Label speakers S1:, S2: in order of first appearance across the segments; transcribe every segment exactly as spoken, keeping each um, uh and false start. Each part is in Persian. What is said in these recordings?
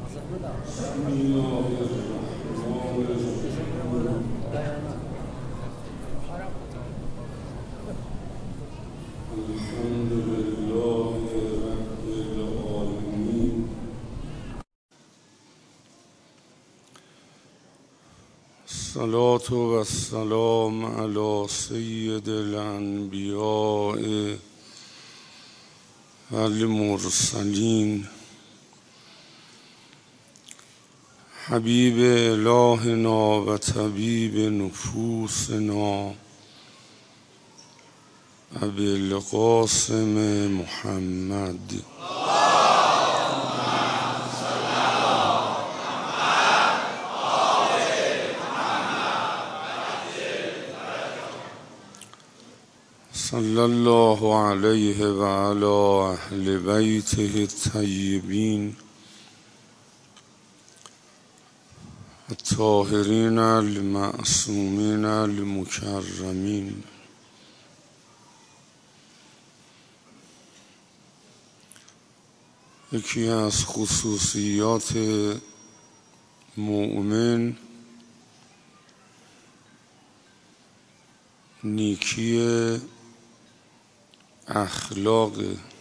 S1: الحمد لله رب العالمين الصلاة والسلام على سيد الأنبياء والمرسلين حبيب إلهنا وطبيب نفوسنا أبي القاسم محمد صلى الله عليه وعلى أهل بيته الطيبين الطاهرين المعصومين المكرمين. یکی از خصوصیات مؤمن نیکی اخلاق،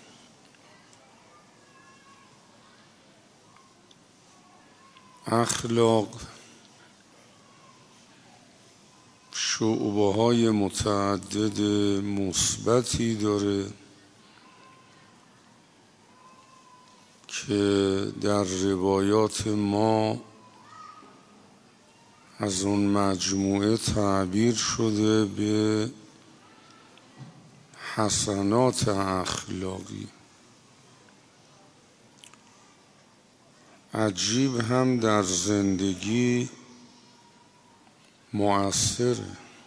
S1: اخلاق شعبه های متعدد مثبتی داره که در روایات ما از اون مجموعه تعبیر شده به حسنات اخلاقی. عجیب هم در زندگی مؤثره،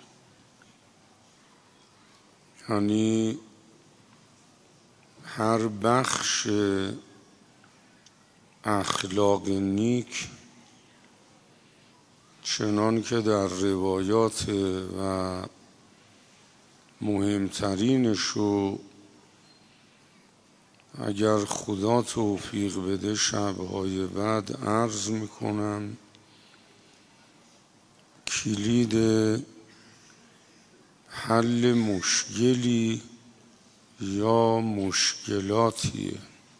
S1: یعنی هر بخش اخلاق نیک چنان که در روایات و مهمترینشو اگر خدا توفیق بده شبهای بعد عرض میکنم، کلید حل مشکلی یا مشکلاتیه.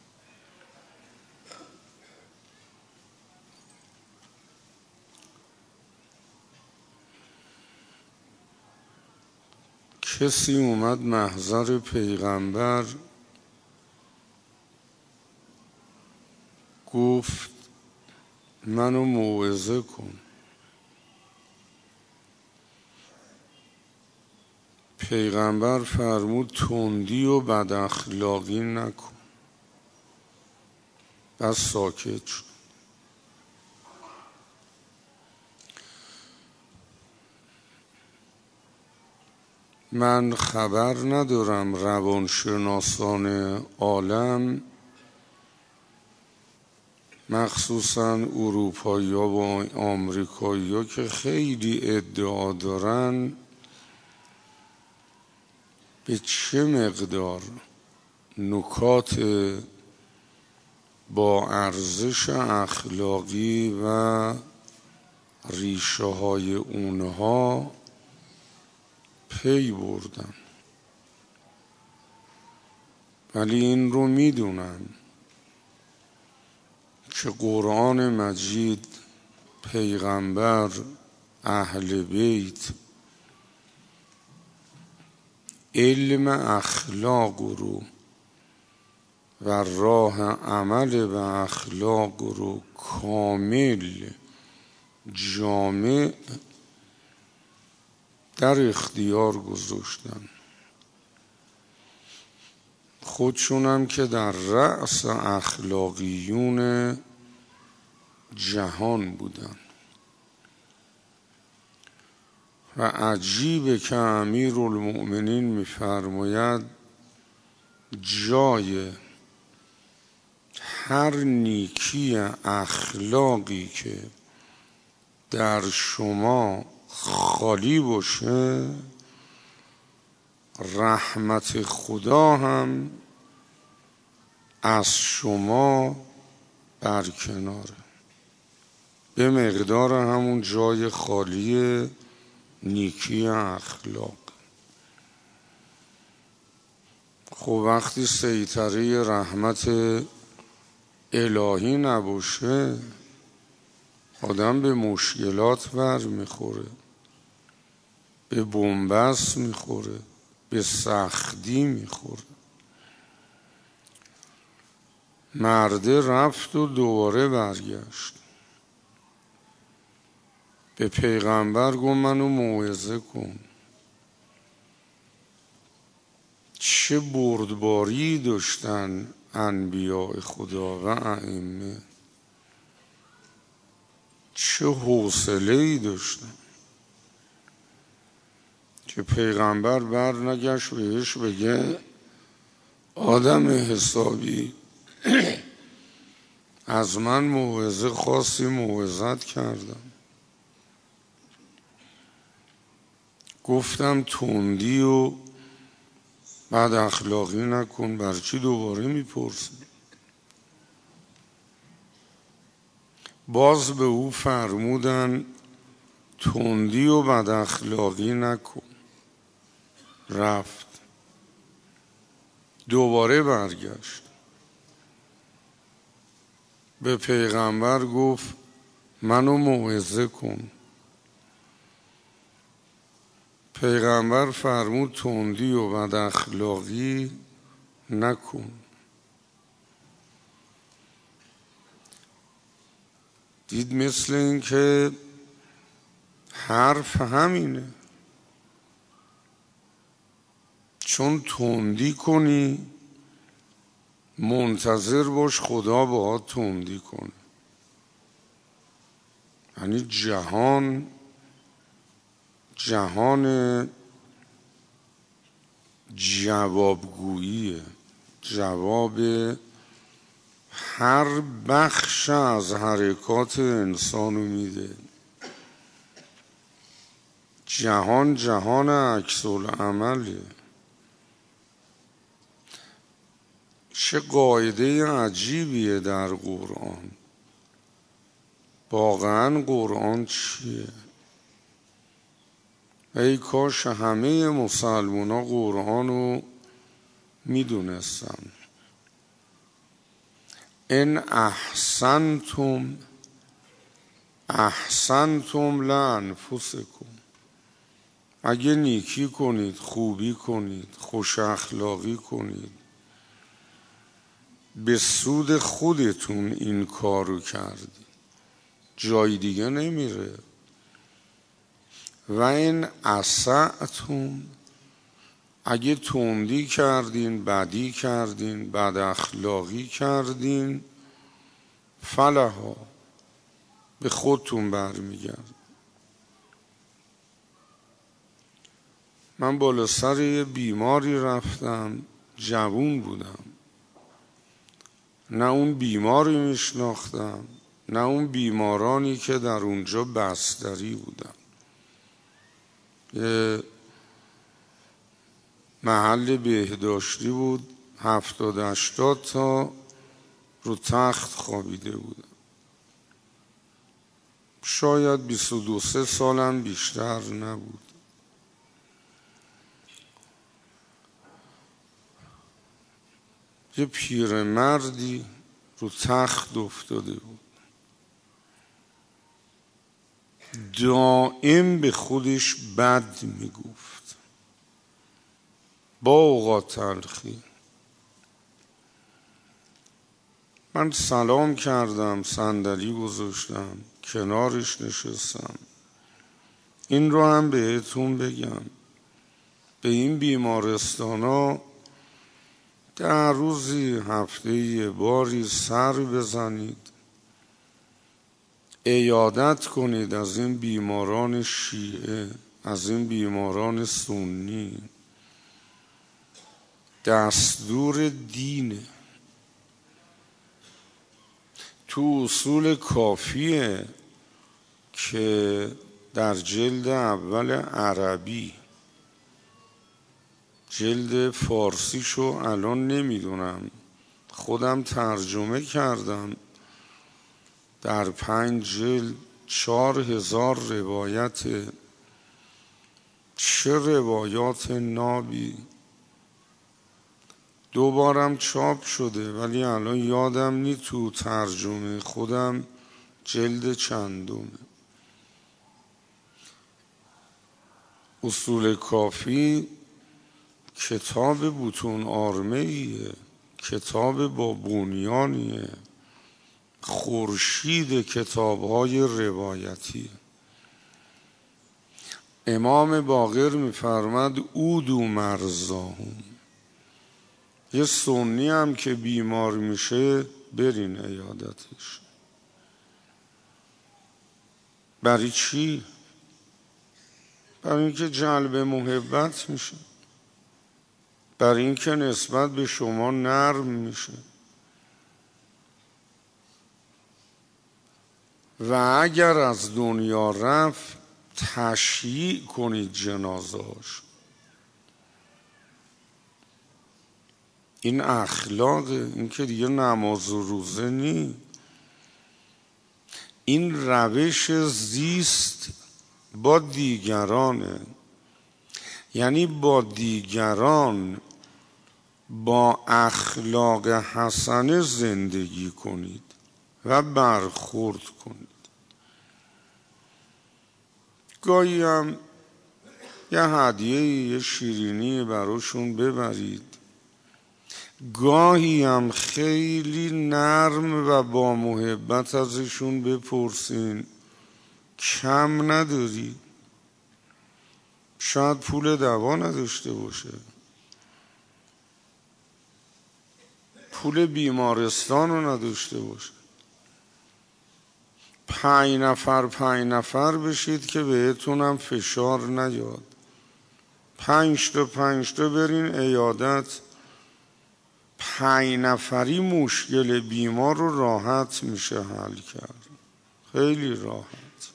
S1: کسی اومد محضر پیغمبر گفت منو موعظه کن. پیغمبر فرمود تندی و بد اخلاقی نکن. بس ساکت شد. من خبر ندارم روانشناسان عالم مخصوصا اروپایی ها و آمریکایی ها که خیلی ادعا دارن به چه مقدار نکات با ارزش اخلاقی و ریشه های اونها پی بردن، ولی این رو میدونن که قرآن مجید، پیغمبر، اهل بیت علم اخلاق رو و راه عمل به اخلاق رو کامل جامع در اختیار گذاشتن. خودشونم که در رأس اخلاقیون جهان بودن و عجیبه که امیرالمؤمنین می‌فرماید جای هر نیکی اخلاقی که در شما خالی باشه رحمت خدا هم از شما برکناره. به مقدار همون جای خالی نیکی اخلاق. خب وقتی سیطره رحمت الهی نباشه آدم به مشکلات بر میخوره، به بنبست میخوره، به سختی میخوره. مرده رفت و دوباره برگشت به پیغمبر گفت منو موعظه کن. چه بردباری داشتن انبیاء خدا و ائمه، چه حوصله‌ای داشتن که پیغمبر بر نگشت بهش بگه آدم حسابی از من موعظه خاصی موعظت کردم، گفتم تندی و بد اخلاقی نکن، برچی دوباره میپرسی؟ باز به او فرمودن تندی و بد اخلاقی نکن. رفت دوباره برگشت به پیغمبر گفت منو موعظه کن. پیغمبر فرمود تندی و بد اخلاقی نکن. دید مثل این که حرف همینه، چون تندی کنی منتظر باش خدا باهات تندی کنه. یعنی جهان جهان جوابگوییه، جواب هر بخش از حرکات انسانو میده. جهان جهان عکس العمله. چه قاعده عجیبیه در قرآن. واقعا قرآن چیه؟ ای کاش همه مسلمان ها قرآن رو میدونستن. ان احسنتم احسنتم لانفسکم، اگه نیکی کنید، خوبی کنید، خوش اخلاقی کنید، به سود خودتون این کارو کردید، جای دیگه نمیره. و این اسأتم، اگه تندی کردین، بدی کردین، بد اخلاقی کردین، فلها، به خودتون برمیگرد. من بالا سر یه بیماری رفتم، جوون بودم، نه اون بیماری میشناختم نه اون بیمارانی که در اونجا بستری بودن. یه محل بهداشتی بود، هفتاد هشتاد تا رو تخت خوابیده بودن. شاید بیست و دو سه سالم بیشتر نبود. یه پیرمردی رو تخت افتاده بود، دائم به خودش بد میگفت با اوقات تلخی. من سلام کردم، صندلی گذاشتم، کنارش نشستم. این رو هم بهتون بگم، به این بیمارستان ها در روزی هفته یه باری سر بزنید، عیادت کنید از این بیماران شیعه، از این بیماران سنی. دستور دینه. تو اصول کافیه که در جلد اول عربی، جلد فارسیشو الان نمیدونم، خودم ترجمه کردم، در پنج جلد چهار هزار روایت، چه روایات نابی. دوبارم چاپ شده ولی الان یادم نی تو ترجمه خودم جلد چندمه. اصول کافی کتاب بطون آرمه ایه، کتاب با بنیانیه، خورشید کتاب‌های روایتی. امام باقر می‌فرماد اودو مرضاهم، یه سنی هم که بیمار میشه برین عیادتش. برای چی؟ برای اینکه جلب محبت میشه، برای اینکه نسبت به شما نرم میشه. و اگر از دنیا رفت تشییع کنید جنازه‌اش. این اخلاقه، این که دیگه نماز و روزه نی. این روش زیست با دیگرانه، یعنی با دیگران با اخلاق حسنه زندگی کنید و برخورد کنید. گاهی هم یه هدیه یه شیرینی براشون ببرید، گاهی هم خیلی نرم و با محبت ازشون بپرسین کم نداری؟ شاید پول دوا نداشته باشه، پول بیمارستان رو نداشته باشه. پنج نفر پنج نفر بشید که بهتونم فشار نیاد، پنج تا پنج تا برین عیادت، پنج نفری مشکل بیمار رو راحت میشه حل کرد، خیلی راحت.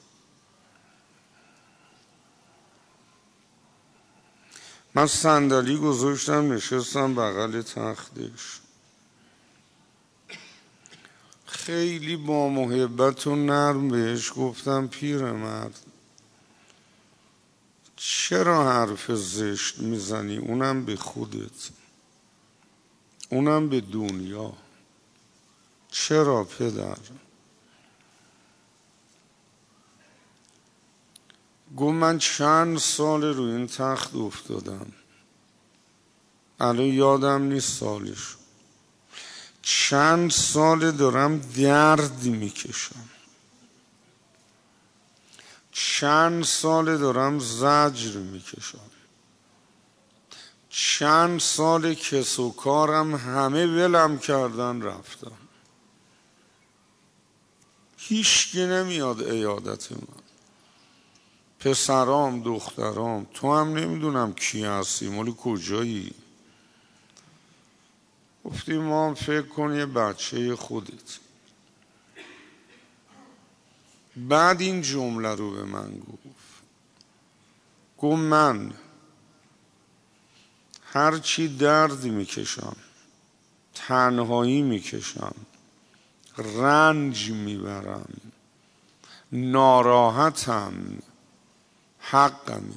S1: من صندلی گذاشتم نشستم بغل تختش، خیلی با محبت و نرم بهش گفتم پیرمرد چرا حرف زشت میزنی؟ اونم به خودت، اونم به دنیا. چرا پدر؟ گفت من چند سال رو این تخت افتادم، الان یادم نیست سالش، چند سال دارم درد میکشم، چند سال دارم زجر میکشم، چند سال کس و کارم همه ولم کردن رفتم، هیچکی نمیاد عیادت من، پسرام دخترام، تو هم نمیدونم کی هستی، مال کجایی؟ گفتیم ما هم فکر کن یه بچه خودت. بعد این جمله رو به من گفت، گفت من هرچی درد میکشم، تنهایی میکشم، رنج میبرم، ناراحتم، حقمه.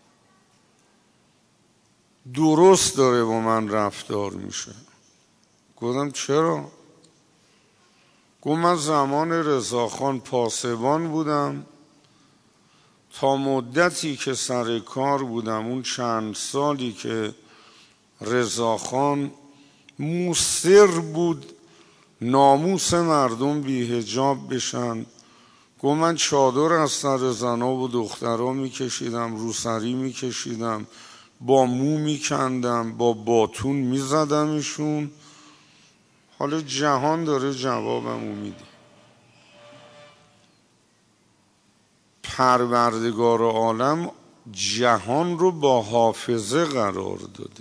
S1: درست داره با من رفتار میشه. گفتم چرا؟ گفت من زمان رضاخان پاسبان بودم، تا مدتی که سر کار بودم، اون چند سالی که رضاخان مصر بود ناموس مردم بی حجاب بشن، گفت من چادر از سر زنا و دخترها میکشیدم، روسری میکشیدم، با مو میکندم، با باتون میزدمشون. حالا جهان داره جوابمو میده. پروردگار عالم جهان رو با حافظه قرار داده.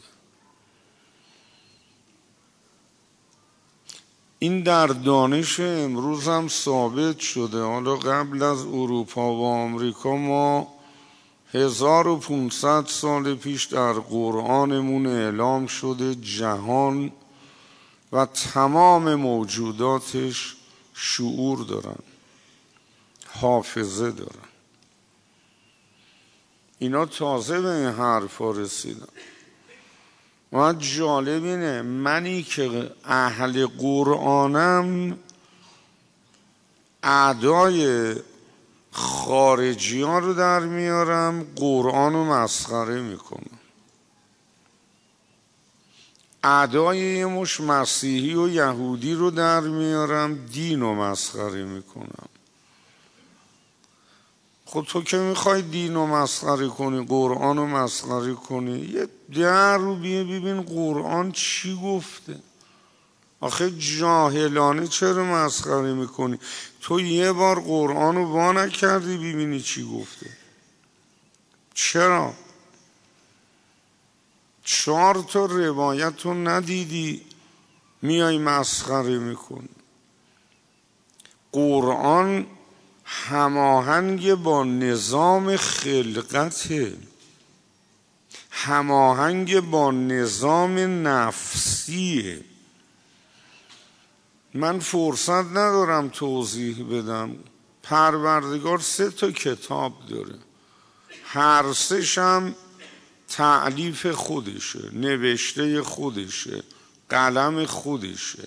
S1: این در دانش امروز هم ثابت شده. حالا قبل از اروپا و آمریکا ما هزار و پونصد سال پیش در قرآنمون اعلام شده جهان و تمام موجوداتش شعور دارن. حافظه دارن. اینا تازه به این حرفا رسیدن. و جالب اینه منی که اهل قرآنم اعدای خارجی ها رو در میارم، قرآن رو مسخره میکنم. اعدای یه مش مسیحی و یهودی رو در میارم، دین رو مسخره میکنم. خود تو که میخوای دین رو مسخره کنی، قرآن رو مسخره کنی، یه در رو بیه ببین قرآن چی گفته. آخه جاهلانه چرا مسخره میکنی؟ تو یه بار قرآن رو وا نکردی ببینی چی گفته؟ چرا؟ چهار تا روایت رو ندیدی میای مسخره میکنی؟ قرآن هماهنگ با نظام خلقته، هماهنگ با نظام نفسیه. من فرصت ندارم توضیح بدم. پروردگار سه تا کتاب داره، هر سه‌ش هم تألیف خودشه، نوشته خودشه، قلم خودشه.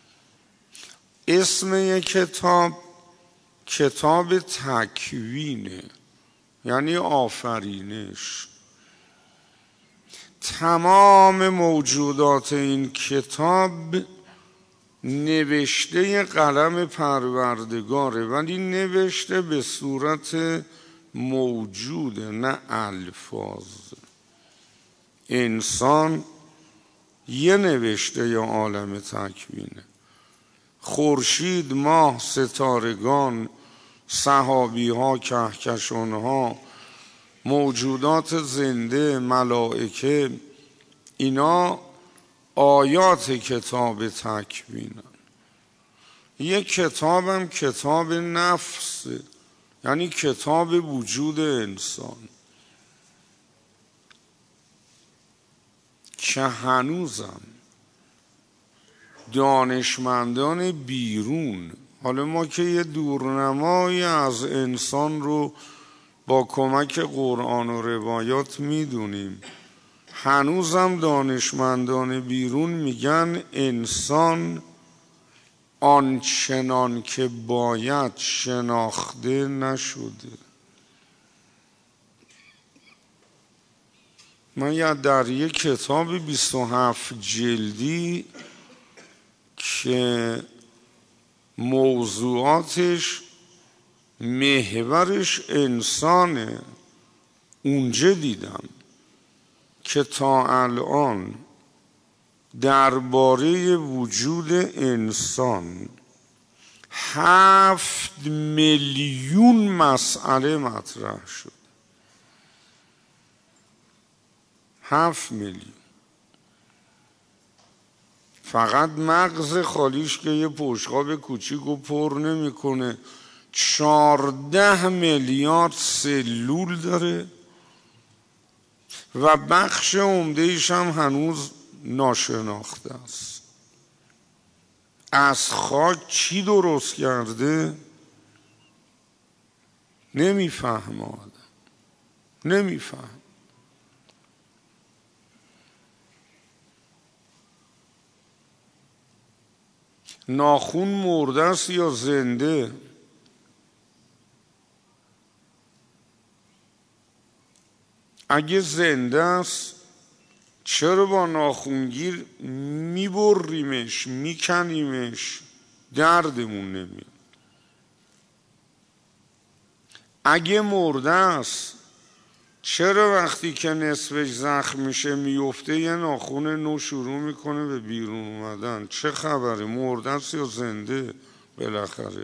S1: اسم یک کتاب کتاب تکوینه، یعنی آفرینش. تمام موجودات این کتاب نوشته قلم پروردگاره، ولی نوشته به صورت موجوده، نه الفاظ. انسان یه نوشته یا عالم تکوینه. خورشید، ماه، ستارگان، سحابی ها، کهکشان ها، موجودات زنده، ملائکه، اینا آیات کتاب تکوینن. یک کتابم کتاب نفس، یعنی کتاب وجود انسان، که هنوزم دانشمندان بیرون، حالا ما که یه دورنمایی از انسان رو با کمک قرآن و روایات میدونیم، هنوزم دانشمندان بیرون میگن انسان آنچنان که باید شناخته نشده. من یا در یک کتاب بیست و هفت جلدی که موضوعاتش محورش انسانه، اونجا دیدم که تا الان درباره وجود انسان هفت میلیون مسئله مطرح شد. هفت میلیون. فقط مغز خالیش که یه بشقاب کوچیکو پر نمیکنه، چارده میلیارد سلول داره و بخش عمده‌ایش هم هنوز ناشناخته است. از خاک چی درست کرده نمیفهمه آدم، نمیفهم. ناخون مرده است یا زنده؟ اگه زنده است چرا با ناخونگیر میبریمش، میکنیمش، دردمون نمیاد؟ اگه مرده است چرا وقتی که نصفش زخم میشه میفته یه ناخون نو شروع میکنه به بیرون اومدن؟ چه خبره؟ مرده است یا زنده بالاخره؟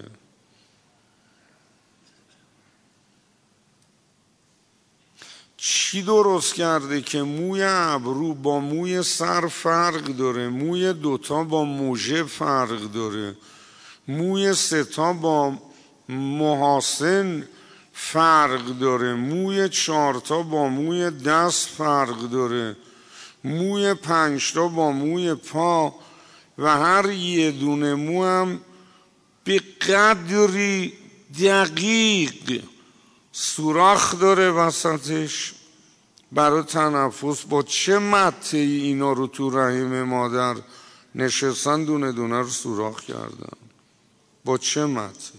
S1: چی درست کرده که موی ابرو با موی سر فرق داره، موی دوتا با مژه فرق داره، موی ستا با محاسن فرق داره، موی چارتا با موی دست فرق داره، موی پنجتا با موی پا، و هر یه دونه مو هم به قدری دقیق سوراخ داره وسطش برای تنفس. با چه مته اینا رو تو رحم مادر نشستن دونه دونه رو سوراخ کردن؟ با چه مته؟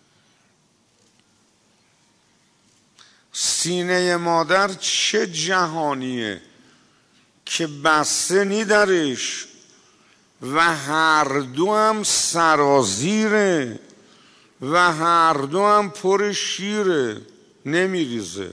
S1: سینه مادر چه جهانیه که بسته نی درش و هر دو هم سرازیره و هر دو هم پر شیره، نمیریزه.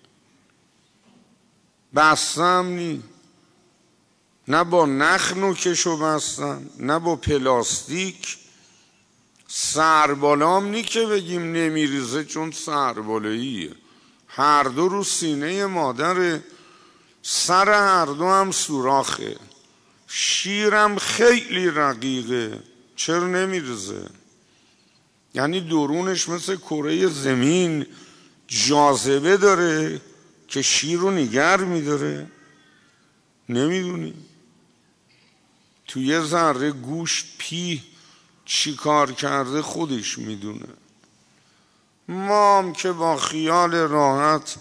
S1: بستم نی، نه با نخ نوکشو بستن نه با پلاستیک. سربالام نی که بگیم نمیریزه چون سربالاییه، هر دو رو سینه مادره، سر هر دو هم سوراخه، شیرم خیلی رقیقه. چرا نمیریزه؟ یعنی درونش مثل کره زمین جاذبه داره که شیر رو نگر میداره. نمیدونی تو یه ذره گوشت پی چی کار کرده خودش میدونه. ما هم که با خیال راحت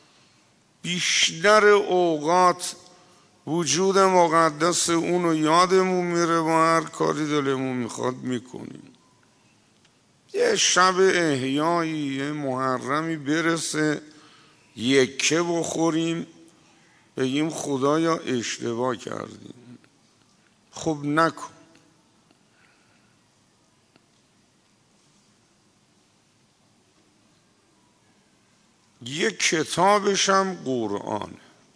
S1: بیشتر اوقات وجود مقدس اونو یادمون میره و هر کاری دلمون میخواد میکنیم. یه شب احیایی یه محرمی برسه یکه بخوریم بگیم خدایا اشتباه کردیم. خب نکن. یه کتابشم قرآن.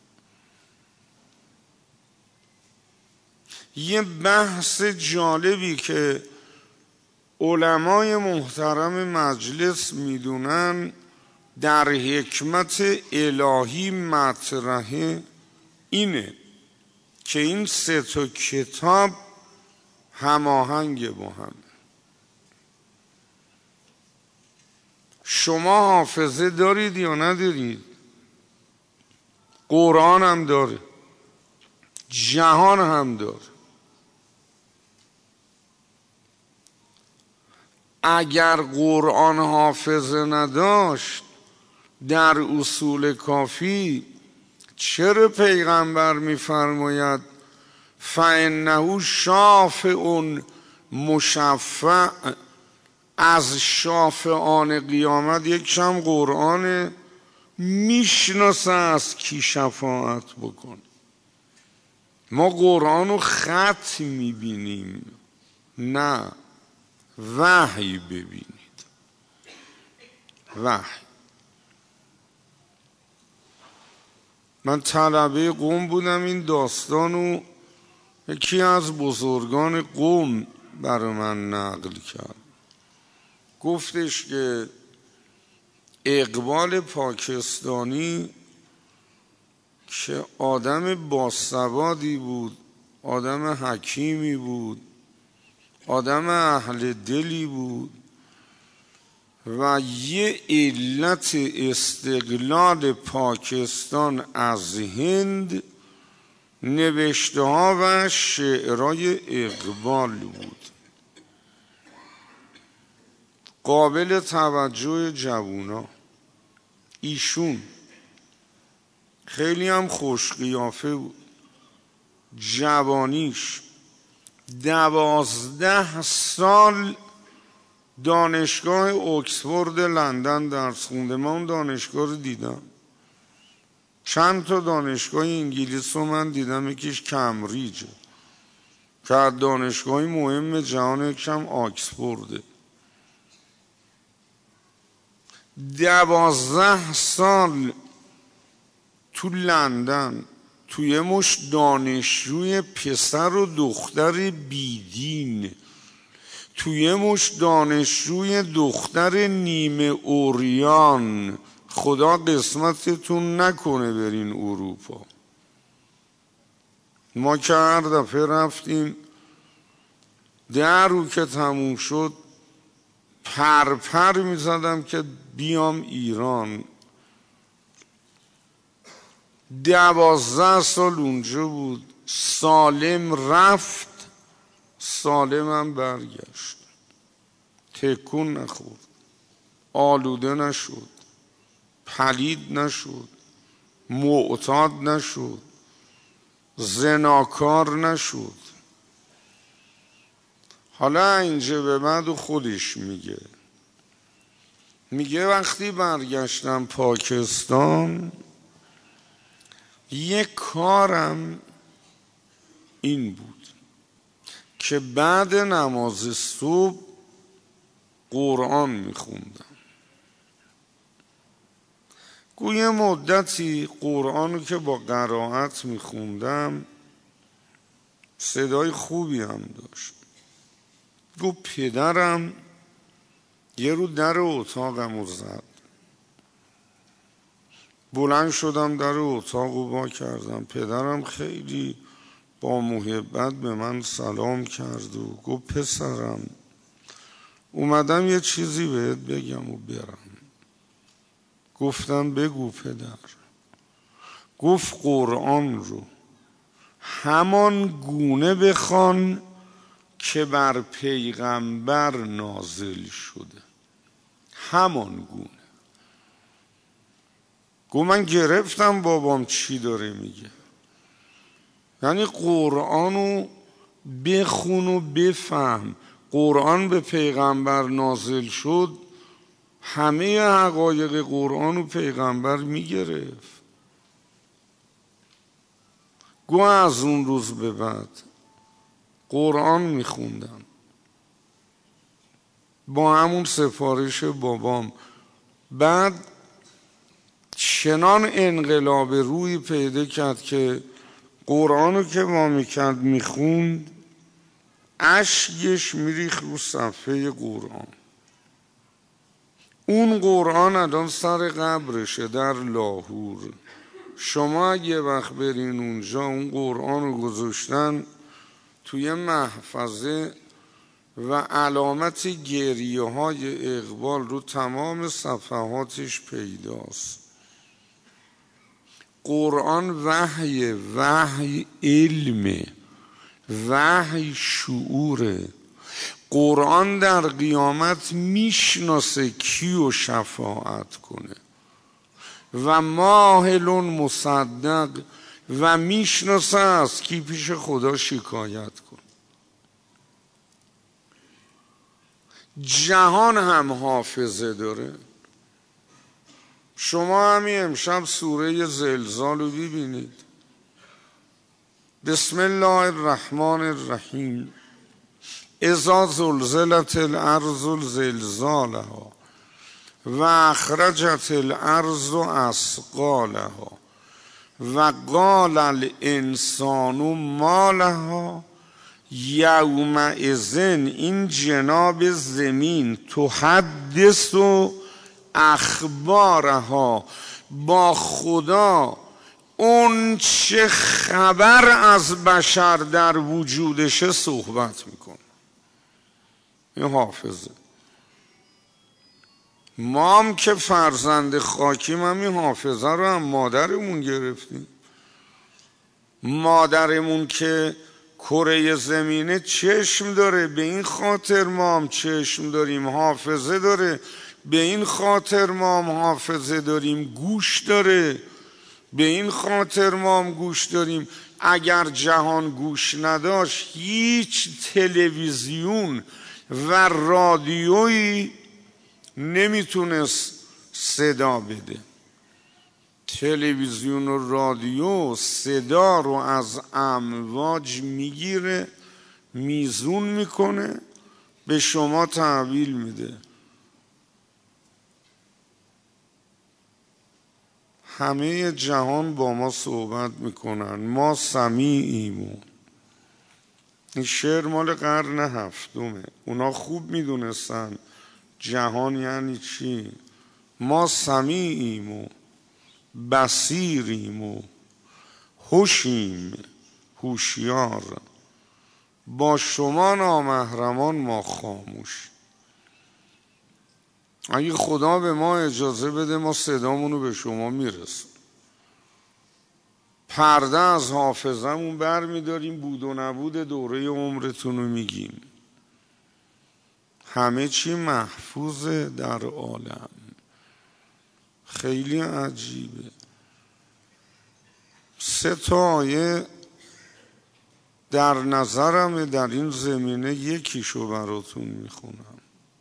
S1: یه بحث جالبی که علمای محترم مجلس میدونن در حکمت الهی مطرحه اینه که این سه تا کتاب هماهنگ با هم. شما حافظه دارید یا ندارید؟ قرآن هم داره، جهان هم داره. اگر قرآن حافظه نداشت در اصول کافی چرا پیغمبر میفرماید فانه شافع مشفع؟ از شافعان قیامت یک شم قرآن میشناسه از کی شفاعت بکن. ما قرآن رو خط میبینیم، نه وحی ببینید. وحی. من طلبه قم بودم، این داستانو یکی از بزرگان قم برای من نقل کرد. گفتش که اقبال پاکستانی که آدم باسوادی بود، آدم حکیمی بود، آدم اهل دلی بود و یه علت استقلال پاکستان از هند نوشته ها و شعرهای اقبال بود. قابل توجه جوونا. ایشون خیلی هم خوش قیافه بود. جوانیش دوازده سال دانشگاه اوکسفورد لندن درس خونده. من اون دانشگاه رو دیدم. چند تا دانشگاه انگلیس رو من دیدم، یکیش کمبریجه که از دانشگاه مهم جهان، یکشم آکسفورده. دوازده سال تو لندن توی مش دانشجوی پسر و دختر بیدین، توی مش دانشجوی دختر نیمه اوریان، خدا قسمتتون نکنه برین اروپا. ما که هر دفعه رفتیم در رو که تموم شد پرپر می زدم که بیام ایران. دوازده سال اونجا بود، سالم رفت سالم هم برگشت، تکون نخورد، آلوده نشد، پلید نشد، معتاد نشد، زناکار نشد. حالا اینجا به بعد خودش میگه میگه وقتی برگشتم پاکستان یک کارم این بود که بعد نماز صبح قرآن میخوندم. گویا مدتی قرآنو که با قرائت میخوندم صدای خوبی هم داشت. گفت پدرم یه رو در اتاقم رو زد. بلند شدم در اتاق رو با کردم. پدرم خیلی با محبت به من سلام کرد و گفت پسرم اومدم یه چیزی بهت بگم و برم. گفتم بگو پدر. گفت قرآن رو همان گونه بخوان که بر پیغمبر نازل شده، همان گونه. گفت من گرفتم بابام چی داره میگه. یعنی قرآنو بخون و بفهم. قرآن به پیغمبر نازل شد، همه حقایق قرآن و پیغمبر میگرفت. گو از اون روز به بعد قرآن میخوندم با همون سفارش بابام. بعد چنان انقلاب روی پیدا کرد که قرآنو که ما میکرد میخوند اشکش میریخ رو صفحه قرآن. اون قرآن الان سر قبرشه در لاهور. شما اگه وقت برین اونجا اون قرآن رو گذاشتن توی محفظه و علامت گریه های اقبال رو تمام صفحاتش پیداست. قرآن وحی، وحی علمه، وحی شعوره. قرآن در قیامت میشناسه کیو شفاعت کنه و ماهلون مصدق و میشناسه از کی پیش خدا شکایت کن. جهان هم حافظه داره. شما همین امشب سوره زلزال رو ببینید. بسم الله الرحمن الرحیم. اذا زلزلت الارض زلزالها و اخرجت الارض اثقالها و قال الانسان ما لها یومئذ. این جناب زمین تحدث اخبارها با خدا اون چه خبر از بشر در وجودشه صحبت میکنه. این حافظه. ما هم که فرزند خاکیم هم این حافظه رو هم مادرمون گرفتیم. مادرمون که کره زمینه چشم داره، به این خاطر ما هم چشم داریم. حافظه داره، به این خاطر ما هم حافظه داریم. گوش داره، به این خاطر ما هم گوش داریم. اگر جهان گوش نداشت هیچ تلویزیون و رادیویی نمیتونست صدا بده. تلویزیون و رادیو صدا رو از امواج میگیره، میزون میکنه، به شما تحویل میده. همه جهان با ما صحبت میکنن، ما سمیعیم. این شعر مال قرن هفتمه. اونا خوب میدونستن جهان یعنی چی. ما سمیعیم و بصیریم و هوشیم، هوشیار. با شما نامحرمان ما خاموش. اگه خدا به ما اجازه بده ما صدامونو به شما میرسیم. پرده از حافظمون بر میداریم، بود و نبود دوره عمرتون رو میگیم. همه چی محفوظه در عالم. خیلی عجیبه. سه تا آیه در نظرم در این زمینه یکیشو براتون میخونم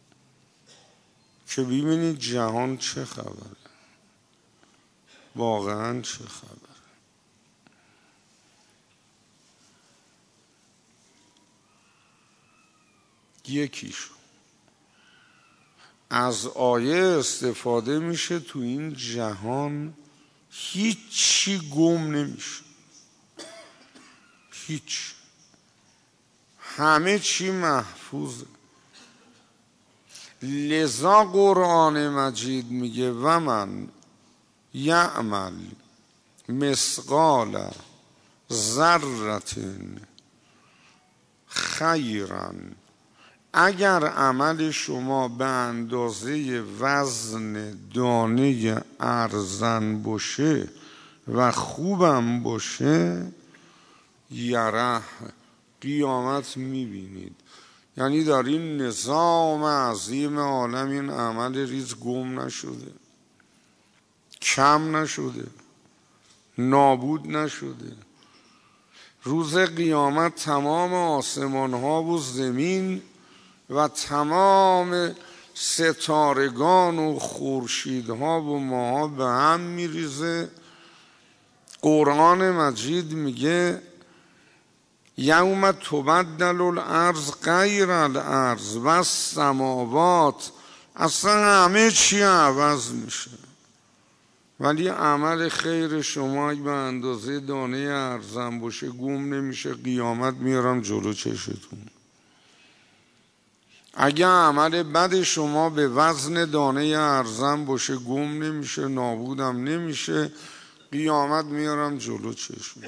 S1: که ببینید جهان چه خبره، واقعا چه خبره. یکیشو از آیه استفاده میشه تو این جهان هیچی گم نمیشه، هیچ، همه چی محفوظه. لذا قرآن مجید میگه و من یعمل مثقال ذره خیرا، اگر عمل شما به اندازه وزن دانه ارزن باشه و خوبم باشه، یره، قیامت میبینید. یعنی در این نظام عظیم عالم این عمل ریز گم نشده، کم نشده، نابود نشده. روز قیامت تمام آسمان ها و زمین و تمام ستارگان و خورشیدها و ماها به هم میریزه. قرآن مجید میگه یوم تبدل الارض غیر الارض و السماوات، اصلا همه چی عوض میشه. ولی عمل خیر شما اگه به اندازه دانه ارزن باشه گم نمیشه، قیامت میارم جلو چشتون. اگه عمل بد شما به وزن دانه ارزن باشه گم نمیشه، نابودم نمیشه، قیامت میارم جلو چشمتون.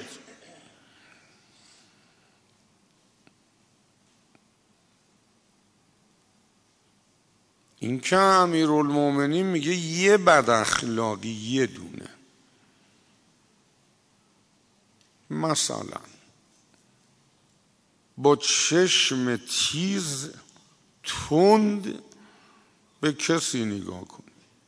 S1: این که امیرالمومنین میگه یه بد اخلاقی یه دونه، مثلا با چشم تیز تند به کسی نگاه کن،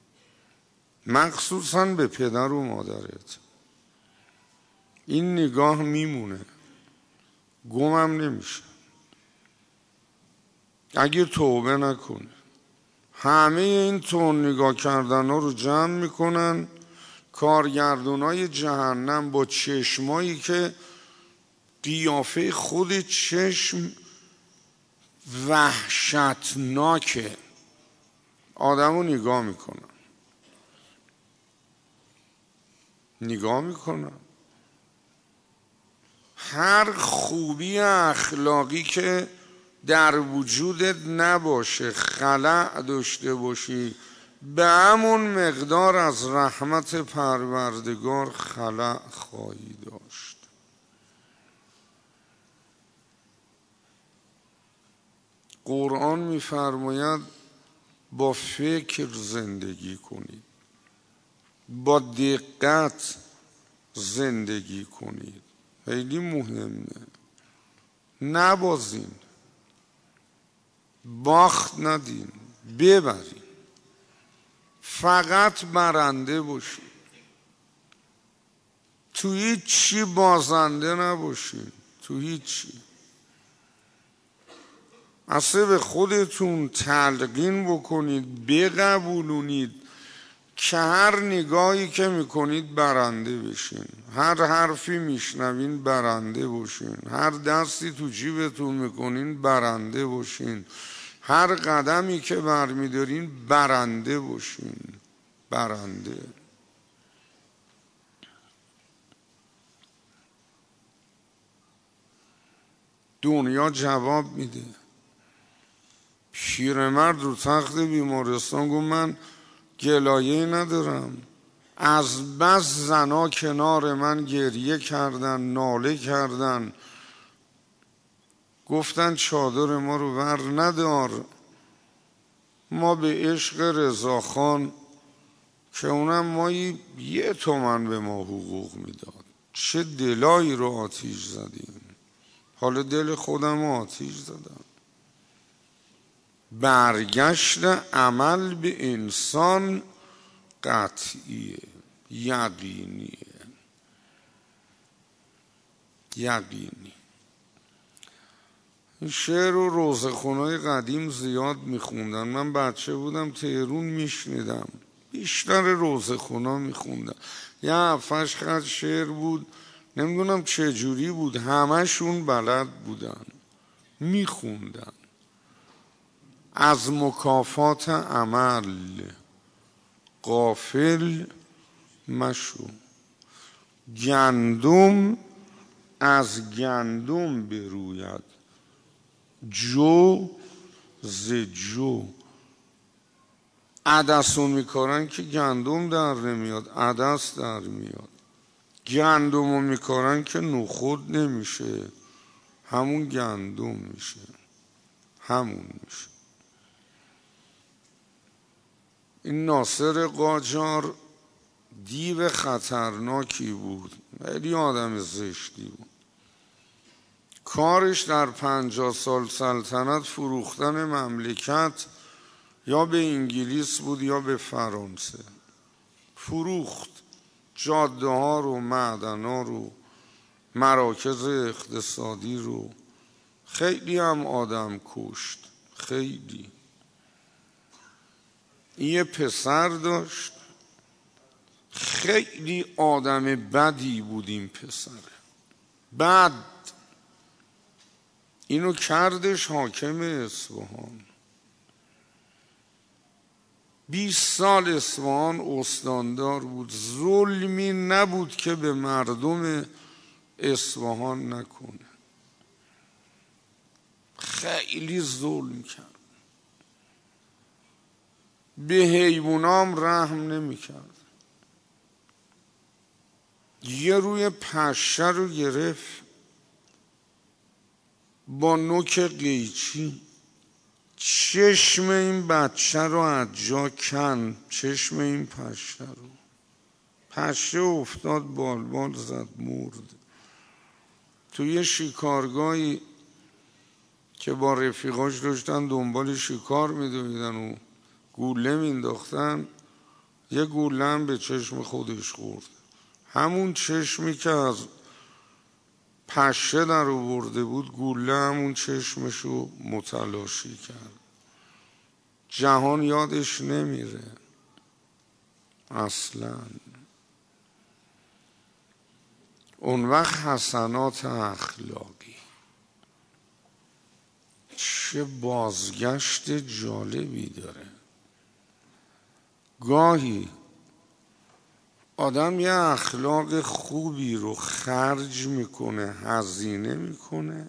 S1: مخصوصا به پدر و مادرت. این نگاه میمونه، گمم نمیشه اگه توبه نکنه. همه این تون نگاه کردن ها رو جمع میکنن کارگردون های جهنم با چشمایی که قیافه خود چشم وحشتناکه، آدم رو نگاه میکنن نگاه میکنن هر خوبی اخلاقی که در وجودت نباشه، خلأ داشته باشی، به همون مقدار از رحمت پروردگار خلأ خواهی داشت. قرآن میفرماید با فکر زندگی کنید، با دقت زندگی کنید. خیلی مهمه. نبازین، باخت ندین، ببرین، فقط برنده باشین، تو هیچ چی بازنده نباشین، تو هیچ چی. اصلا به خودتون تلقین بکنید، بقبولونید که هر نگاهی که میکنید برنده بشین، هر حرفی میشنوین برنده باشین، هر دستی تو جیبتون میکنین برنده باشین، هر قدمی که برمیدارین برنده باشین، برنده. دنیا جواب میده. پیرمرد رو تخت بیمارستان گفت من گلایه ندارم، از بس زنا کنار من گریه کردن، ناله کردن، گفتن چادر ما رو ور ندار، ما به عشق رضاخان که اونم مایی یه تومن به ما حقوق میداد، چه دلایی رو آتیش زدیم. حالا دل خودم رو آتیش زدم. برگشت عمل به انسان قطعیه، یقینیه، یقینی. این شعر رو روضه‌خونای قدیم زیاد میخوندن. من بچه بودم تهرون میشنیدم، بیشتر روضه‌خونا میخوندن. یه هفتش خط شعر بود، نمیدونم چه جوری بود، همشون بلد بودن، میخوندن. از مکافات عمل غافل مشو، گندم از گندم بروید، جو ز جو. عدسو میکارن که گندم در نمیاد، عدس در میاد. گندمو میکارن که نخود نمیشه، همون گندم میشه، همون میشه. این ناصر قاجار دیو خطرناکی بود، خیلی آدم زشتی بود. کارش در پنجاه سال سلطنت فروختن مملکت یا به انگلیس بود یا به فرانسه. فروخت جاده ها رو، معدن ها رو، مراکز اقتصادی رو. خیلی هم آدم کشت، خیلی. این یه پسر داشت، خیلی آدم بدی بود این پسره، بد. اینو کردش حاکم اصفهان. بیست سال اصفهان استاندار بود، ظلمی نبود که به مردم اصفهان نکنه. خیلی ظلم کرد، به حیوانام رحم نمی کرد. یه روی پشه رو گرفت با نوک قیچی، چشم این بچه رو از جا کن، چشم این پشه رو. پشه افتاد بالبال زد، مرد. توی شکارگاهی که با رفیقاش داشتن دنبال شکار میدویدن و گوله مینداختن، یه گوله هم به چشم خودش خورد. همون چشمی که از پشه در آورده بود، گوله همون چشمشو متلاشی کرد. جهان یادش نمیره اصلا. اون وقت حسنات اخلاقی چه بازگشت جالبی داره. گاهی آدم یه اخلاق خوبی رو خرج میکنه، هزینه میکنه،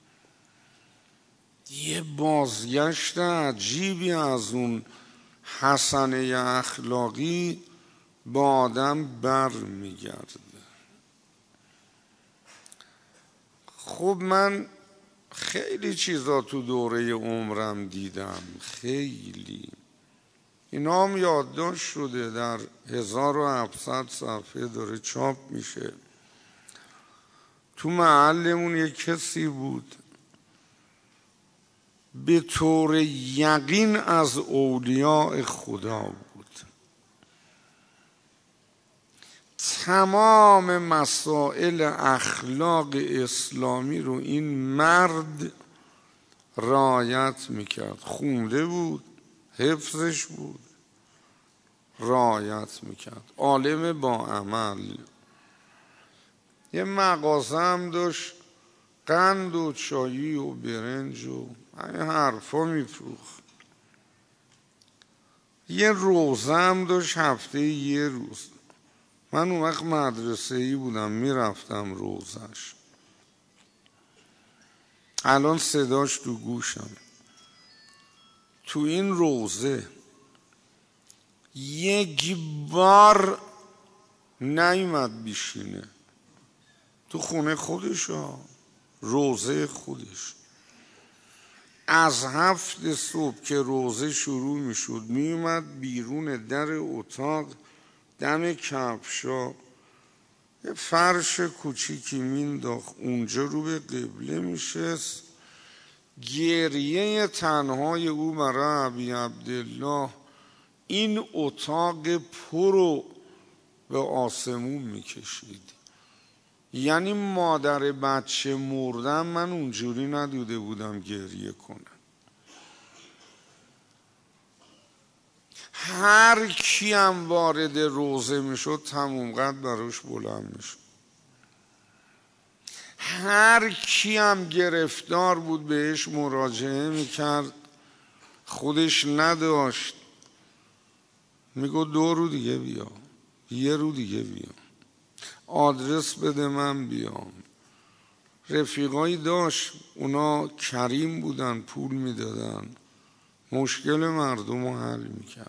S1: یه بازگشت عجیبی از اون حسنه اخلاقی با آدم بر میگرده. خب من خیلی چیزا تو دوره عمرم دیدم، خیلی. اینا هم یادداشت شده، در هزار و هفتصد صفحه داره چاپ میشه. تو محلمون یک کسی بود به طور یقین از اولیاء خدا بود. تمام مسائل اخلاق اسلامی رو این مرد رعایت میکرد. خونده بود، حفظش بود، رعایت میکرد. عالم با عمل. یه مغازه هم داشت، قند و چایی و برنج و این حرفا میفروخت. یه روزه هم داشت، هفته یه روز. من اون وقت مدرسه ای بودم، میرفتم روزش. الان صداش تو گوشم. تو این روزه یک بار نیومد بیشینه تو خونه خودش ها، روزه خودش. از هفت صبح که روزه شروع میشد میومد بیرون در اتاق، دم کفشا یه فرش کوچیکی مینداخت اونجا، رو به قبله میشست، گریه تنهای او برای ابی عبدالله این اتاق پر رو به آسمون میکشید. یعنی مادر بچه مردم من اونجوری ندیده بودم گریه کنم. هر کیم وارد روضه میشد تموم قد براش بلند میشد. هر کیم گرفتار بود بهش مراجعه میکرد، خودش نداشت، میگو دو رو دیگه بیا، یه رو دیگه بیا، آدرس بده من بیام. رفیقایی داشت اونا کریم بودن، پول میدادن، مشکل مردم رو حل میکرد.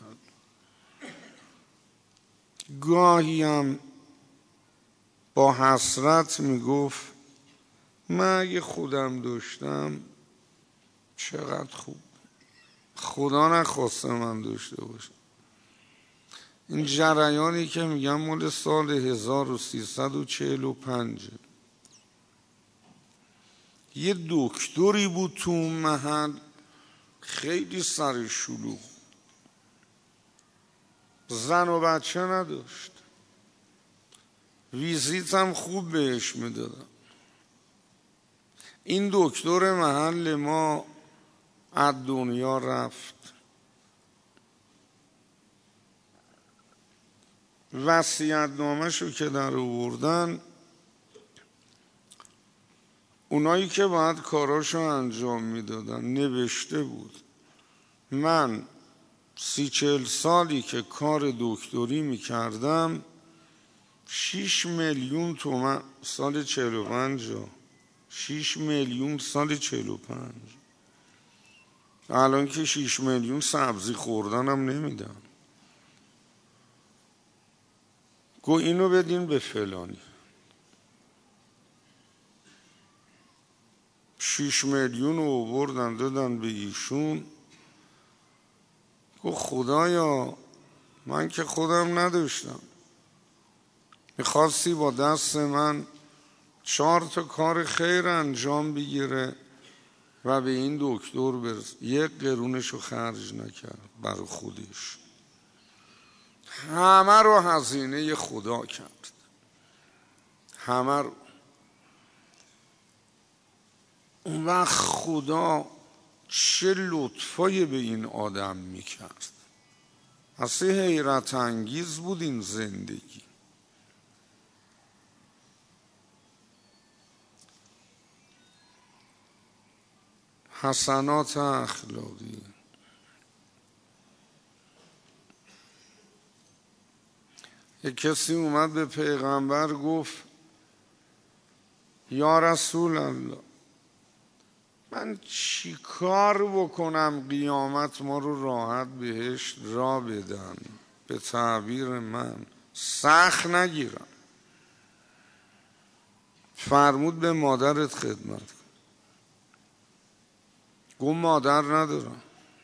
S1: گاهی هم با حسرت میگفت من اگه خودم داشتم چقدر خوب، خدا نخواسته من داشته باشم. این جریانی که میگم مال سال هزار و سیصد و چهل و پنج. یه دکتری بود تو اون محل، خیلی سر شلوغ، زن و بچه نداشت، ویزیت هم خوب بهش میدادن. این دکتر محل ما از دنیا رفت. وصیت‌نامه‌شو که در آوردن، اونایی که باید کاراشو انجام میدادن نوشته بود من سی چل سالی که کار دکتری میکردم شیش میلیون تومن سال چهل و پنج، شیش میلیون سال چهل و پنج، الان که شیش میلیون سبزی خوردنم نمیدم. گو اینو بدین به فلانی. شیش میلیون رو آوردن دادن به ایشون. گو خدایا من که خودم نداشتم، میخواستی با دست من چهار تا کار خیر انجام بگیره و به این دکتر برس. یک قرونشو خرج نکرد برای خودش، همه رو هزینه خدا کرد، همه رو. اون وقت خدا چه لطفایی به این آدم میکرد. اصلا حیرت انگیز بود این زندگی. حسنات اخلاقی. یک کسی اومد به پیغمبر گفت یا رسول الله من چی کار بکنم قیامت ما رو راحت بهشت را بدن، به تعبیر من سخت نگیرم. فرمود به مادرت خدمت کن. گفت مادر ندارم.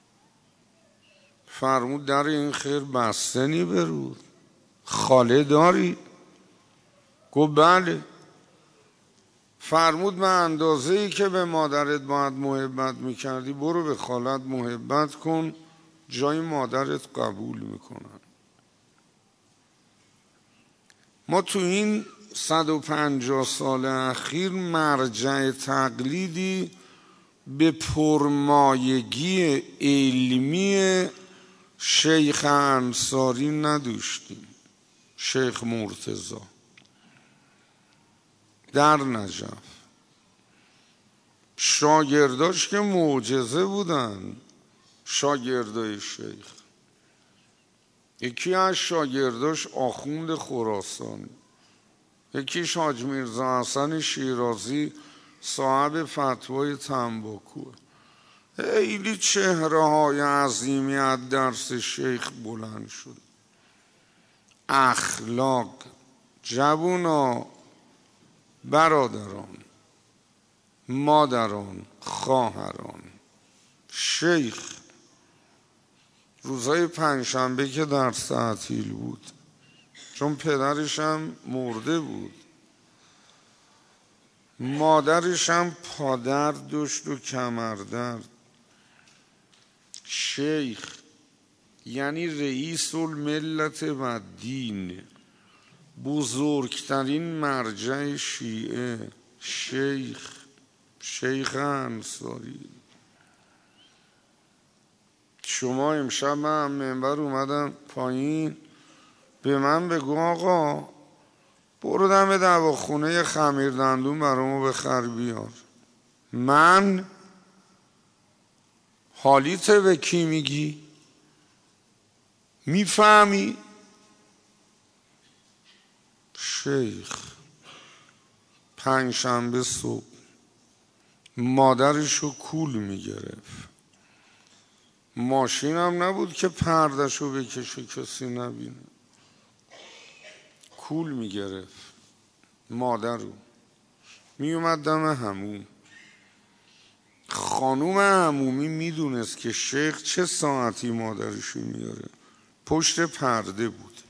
S1: فرمود در این خیر بسته نی برود. خاله داری؟ گفت بله. فرمود به اندازه ای که به مادرت باید محبت میکردی برو به خالت محبت کن، جای مادرت قبول میکنن. ما تو این صد و پنجاه سال اخیر مرجع تقلیدی به پرمایگی علمی شیخ انصاری نداشتیم. شیخ مرتضی در نجف، شاگرداش که معجزه بودن. شاگردای شیخ، یکی از شاگرداش آخوند خراسانی، یکیش حاج میرزا حسن شیرازی صاحب فتوای تنباکو. خیلی چهره های عظیمی از درس شیخ بلند شد. اخلاق. جوونا، برادران، مادران، خواهران، شیخ روزهای پنجشنبه که در تعطیل بود، چون پدرش هم مرده بود، مادرش هم پادرد داشت و کمردرد. شیخ یعنی رئیس الملت و دین، بزرگترین مرجع شیعه، شیخ شیخ انصاری. شما امشب من منبر اومدم پایین، به من بگو آقا برو دم دواخونه خمیر دندون برامو بخر بیار. من حالیت به کی میگی؟ میفهمی؟ شیخ پنجشنبه صبح مادرشو کول میگرفت، ماشینم نبود که پردشو بکشه کسی نبینه، کول میگرفت مادر رو، میومد دم هموم. خانوم عمومی میدونست که شیخ چه ساعتی مادرشو میاره، پشت پرده بود.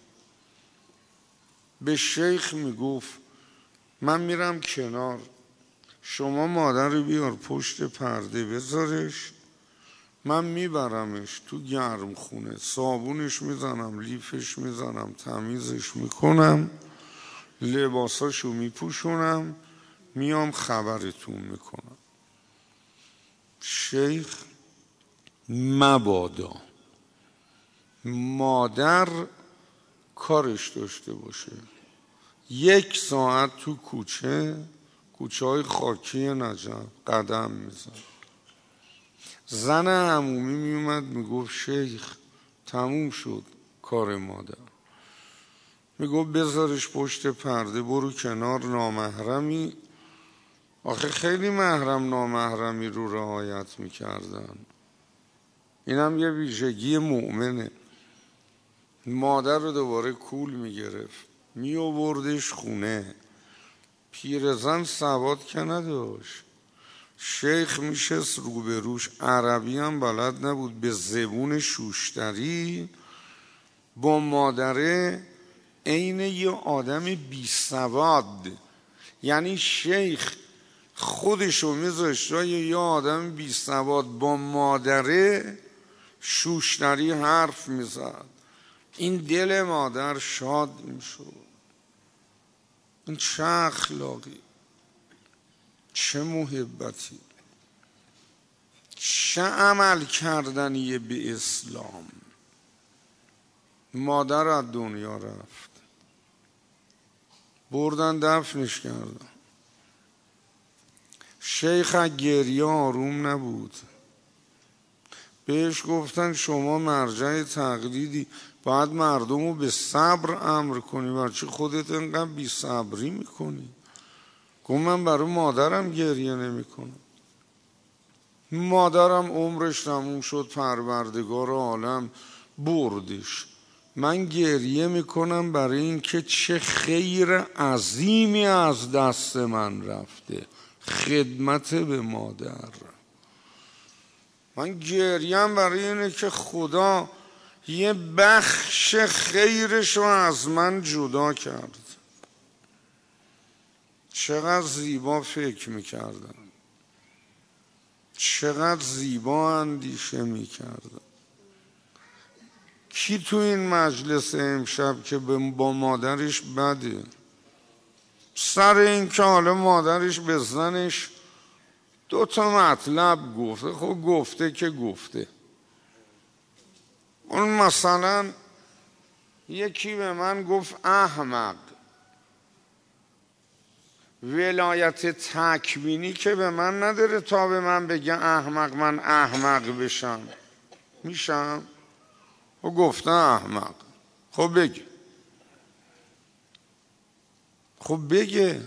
S1: به شیخ میگفت من میرم کنار، شما مادر رو بیار پشت پرده بذارش، من میبرمش تو گرم خونه، صابونش میزنم، لیفش میزنم، تمیزش میکنم، لباساشو میپوشونم، میام خبرتون میکنم. شیخ مبادا مادر کارش داشته باشه یک ساعت تو کوچه کوچه های خاکی نجف قدم میزن. زن عمومی میومد میگفت شیخ تموم شد کار مادر، میگفت بذارش پشت پرده، برو کنار، نامحرمی. آخه خیلی محرم نامحرمی رو رعایت میکردن، اینم یه ویژگی مؤمنه. مادر رو دوباره کول میگرفت، میآوردش خونه. پیرزن سواد که نداشت، شیخ میشست روبروش، عربی هم بلد نبود، به زبون شوشتری با مادره عین یه آدم بی سواد. یعنی شیخ خودشو میذاشت جای یه آدم بی سواد، با مادره شوشتری حرف میزد. این دل مادر شاد میشد. این چه اخلاقی، چه محبتی، چه عمل کردنیه به اسلام. مادر از دنیا رفت، بردن دفنش کردن. شیخ از گریه آروم نبود، بهش گفتن شما مرجع تقلیدی، باید مردم رو به صبر امر کنی، برچه خودت انقدر بی صبری میکنی؟ گفت من برای مادرم گریه نمی کنم، مادرم عمرش تموم شد، پروردگار عالم بردش، من گریه میکنم برای اینکه چه خیر عظیمی از دست من رفته، خدمت به مادر. من گریم برای اینه که خدا یه بخش خیرش رو از من جدا کرد. چقدر زیبا فکر میکردم، چقدر زیبا اندیشه میکردم. کی تو این مجلس امشب که با مادرش بده، سر این که حالا مادرش به زنش دو تا مطلب گفته، خب گفته که گفته. اون مثلا یکی به من گفت احمق، ولایت تکوینی که به من نداره تا به من بگه احمق من احمق بشم، میشم؟ خب گفته احمق، خب بگه، خب بگه.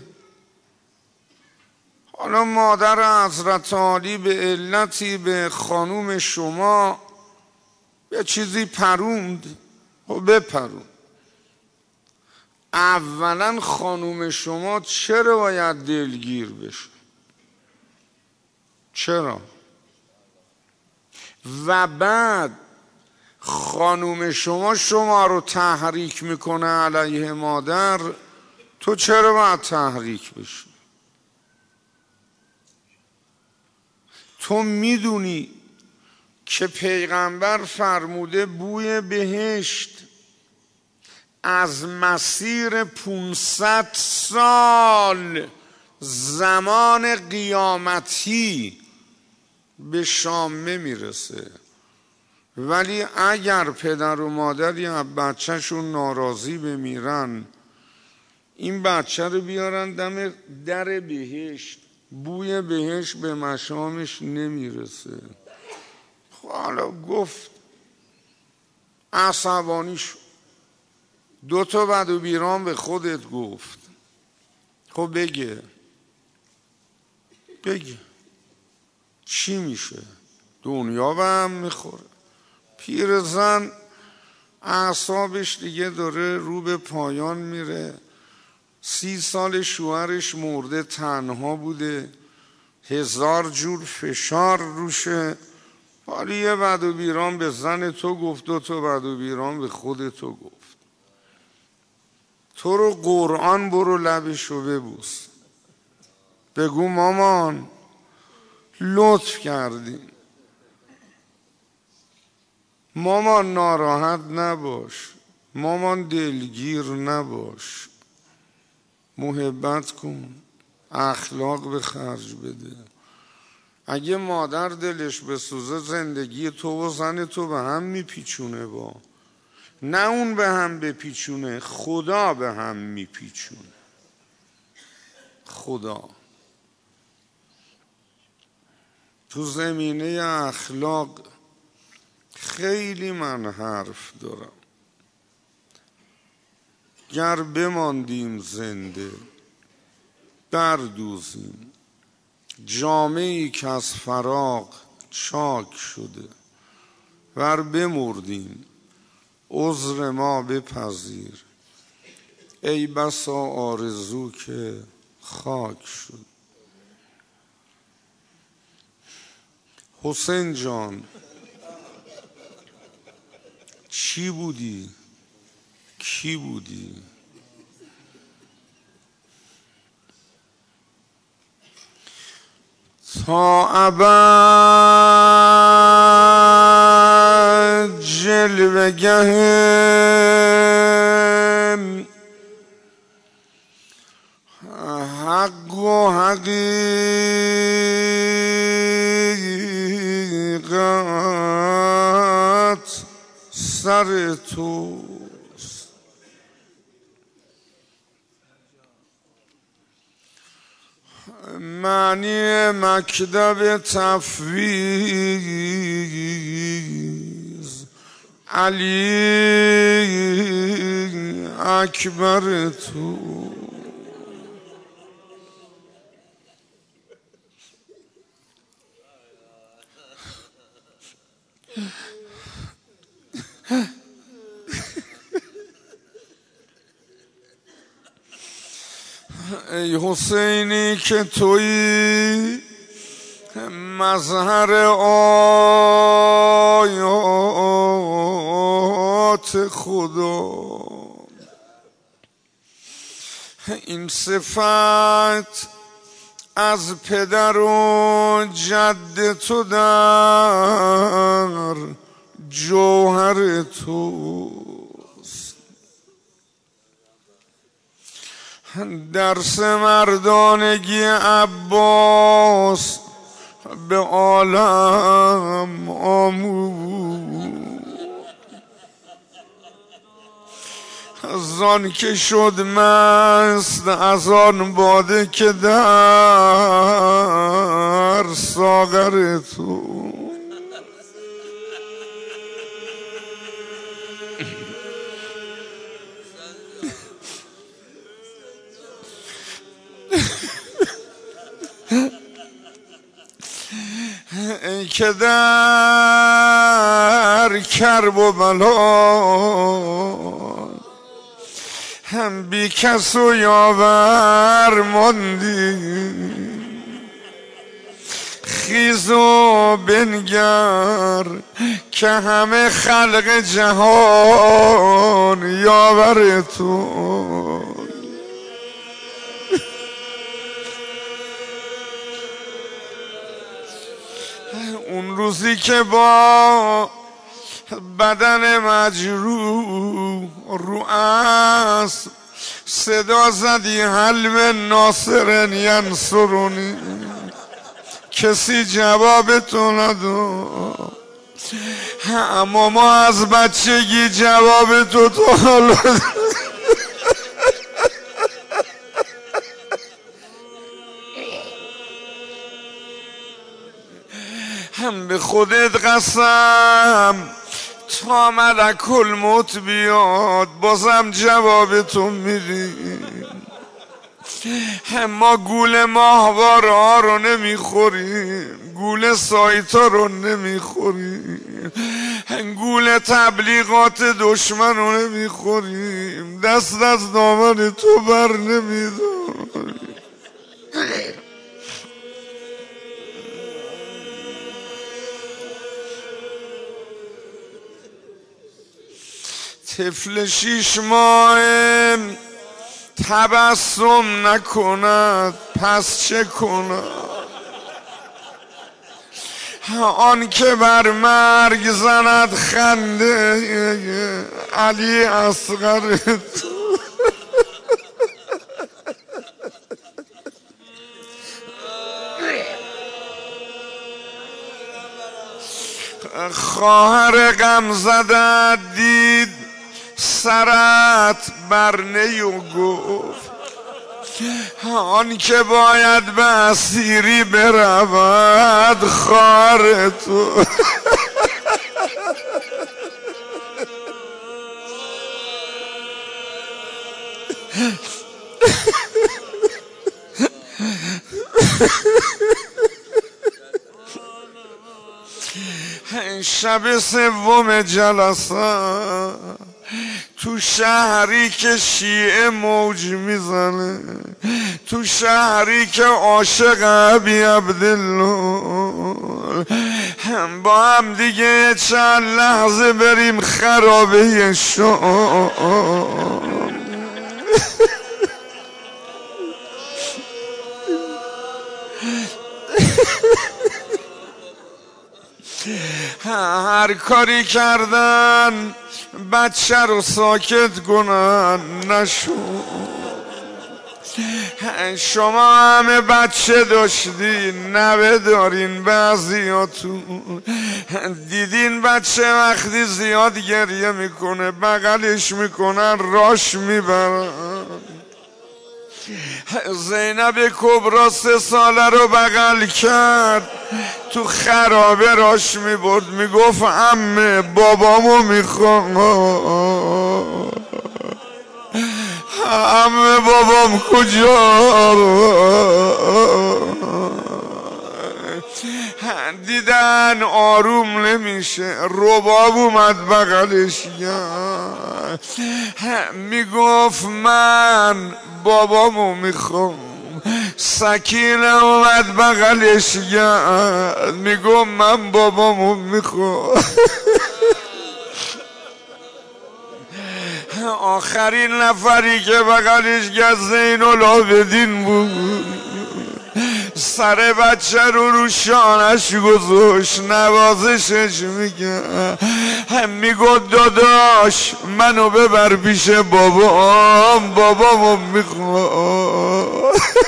S1: حالا مادر حضرت عالی به علتی به خانوم شما یه چیزی پروند، خب بپرون. اولا خانوم شما چرا باید دلگیر بشه؟ چرا؟ و بعد خانوم شما شما رو تحریک میکنه علیه مادر، تو چرا باید تحریک بشی؟ تو میدونی که پیغمبر فرموده بوی بهشت از مسیر پونصد سال زمان قیامتی به شامه میرسه، ولی اگر پدر و مادری از بچهشون ناراضی بمیرن این بچه رو بیارن دم در بهشت، بوی بهشت به مشامش نمیرسه. خب حالا گفت عصبانی شد، دو تا بد و بیرام به خودت گفت. خب بگه بگه چی میشه؟ دنیا به هم میخوره. پیرزن اعصابش دیگه داره رو به پایان میره، سی سال شوهرش مرده، تنها بوده، هزار جور فشار روشه، حالا یه بد و بیرام به زن تو گفت، دو تا بد و بیرام به خود تو گفت. تو رو قرآن برو لبشو ببوس، بگو مامان لطف کردیم، مامان ناراحت نباش، مامان دلگیر نباش، محبت کن، اخلاق به خرج بده. اگه مادر دلش بسوزه زندگی تو و زن تو به هم میپیچونه، با نه اون به هم بپیچونه، خدا به هم میپیچونه. خدا تو زمینه اخلاق خیلی من حرف دارم. گر بماندیم زنده بردوزیم جامه‌ای که از فراق چاک شده، ور بمردیم عذر ما بپذیر ای بسا آرزو که خاک شد. حسین جان چی بودی؟ کی بودی؟ تا ابد جلوه‌گه حق و حقیقت سر توست. معنی مکتب تفویض علی اکبر تو. ای حسینی که تویی مظهر آیات خدا، این صفت از پدر و جد تو در جوهر توست. درس مردانگی عباس به عالم آموز، زان که شد مست از آن باده که در ساغر تو. ای که در کرب و بلا هم بی کس و یاور ماندی، خیز و بنگر که همه خلق جهان یاور تو. روزی که با بدن مجروح رو اسب صدا زدی حلم ناصرن ینصرونی، کسی جواب تو نداد، اما ما از بچگی جواب تو تو حالا هم به خودت قسم تا ملک الموت بیاد بازم جواب تو میدیم. ما گول ماهواره ها رو نمیخوریم، گول سایتا رو نمیخوریم، گول تبلیغات دشمن رو نمیخوریم، دست از دامن تو بر نمیداریم. طفل شیش ماه تبسم نکند پس چه کند؟ آن که بر مرگ زند خنده علی اصغر تو. خواهر غم زدت دید سرت بر نی و گفت آن که باید به اسیری برود خواهر تو. شب سوم جلسه تو شهری که شیعه موج میزنه، تو شهری که عاشق ابی عبدالله، هم با هم دیگه چند لحظه بریم خرابه شام. هر کاری کردن بچه رو ساکت کنن نشد. شما همه بچه داشتین نوه دارین، بعضیاتون دیدین بچه وقتی زیاد گریه میکنه بغلش میکنن راش میبرن. زینب کبرا سه ساله رو بغل کرد تو خرابه راش میبرد میگفت عمه بابامو میخوام، عمه بابام کجا؟ دیدن آروم نمیشه، رباب اومد بغلش کرد میگفت من بابامو میخوام. سکینه اومد بغلش کرد میگفت من بابامو میخوام. آخرین نفری که بغلش کرد زین العابدین بود، سر بچه رو رو شانش گذاشت نوازشش میگه، میگو داداش منو ببر پیش بابام، بابامو میخوام.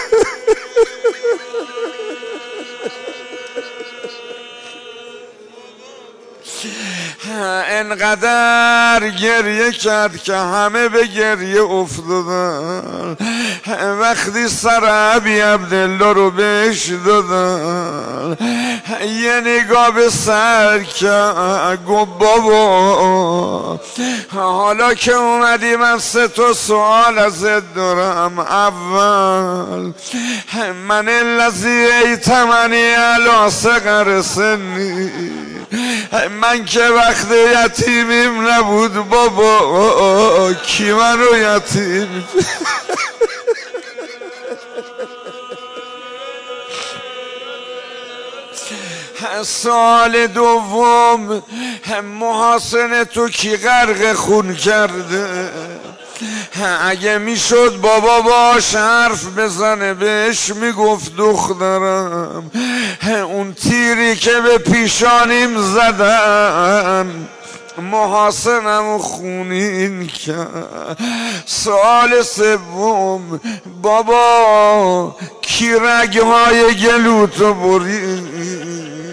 S1: انقدر گریه کرد که همه به گریه افتادن. وقتی سر ابی عبدالله رو بهش دادن یه نگاه به سر کرد گفت بابا حالا که اومدی من سه تا سوال ازت دارم. اول من الذی ایتمنی علی صغر سنی، من که وقت یتیمیم نبود بابا کی منو یتیم؟ سال دوم محاسن تو کی غرق خون کرده؟ اگه میشد بابا باش حرف بزنه بهش میگفت دخترم اون تیری که به پیشانیم زدن محاسنم خونین کرد. سال سوم بابا کی رگهای گلوتو برید؟